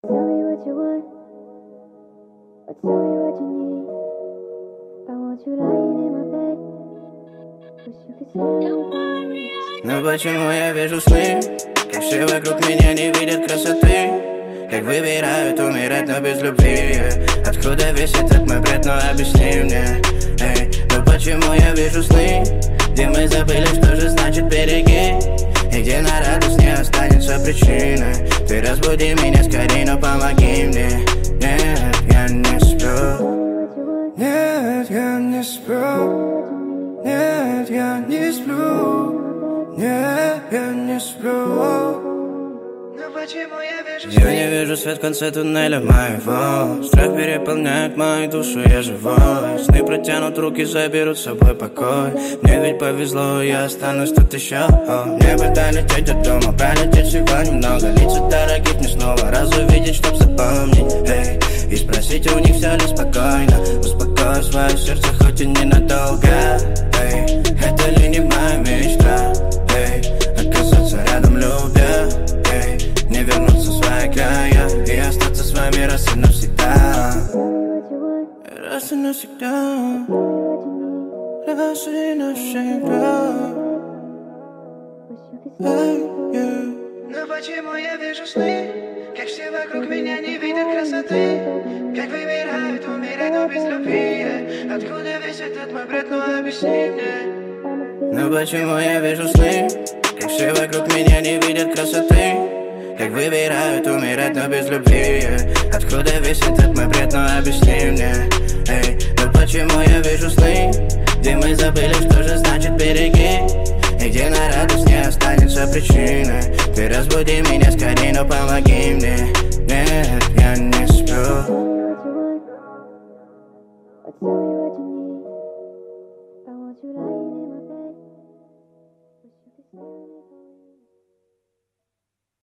tell me what you want, or tell me what you need. I want you lying in my bed. Wish you could stay. Но почему я вижу сны, как все вокруг меня не видят красоты, как выбирают умирать, но без любви. Откуда весь этот мой бред, но объясни мне. Но почему я вижу сны, где мы забыли, что же значит береги, и где на радость не останется причины. Ты разбуди меня скорей, но помоги мне. Нет, я не сплю. Нет, я не сплю. Нет, я не сплю. Нет, я не сплю. Я не вижу свет в конце туннеля моего. Страх переполняет мою душу, я живой. Сны протянут руки, заберут с собой покой. Мне ведь повезло, я останусь тут еще. Мне бы долететь до дома, пролететь всего немного. Лица дорогих мне снова раз увидеть, чтоб запомнить. И спросить у них, все ли спокойно. Успокой свое сердце, хоть и ненадолго. Это ли не моя мечта? Оказаться рядом, любя. Не вернуться в свои края и остаться с вами раз и навсегда. Раз и навсегда. Раз и навсегда. Но почему я вижу сны, как все вокруг меня не видят красоты, как выбирают умирать, но без любви. Откуда весь этот мой бред, ну объясни мне. Но почему я вижу сны, как все вокруг меня не видят красоты, как выбирают умирать, но без любви. Откуда весь этот мой бред, ну объясни мне. Но почему я вижу сны, где мы забыли, что же значит береги, и где на радость не останется причины. Ты разбуди меня скорей, но помоги мне. Нет, я не сплю. Tell me what you need.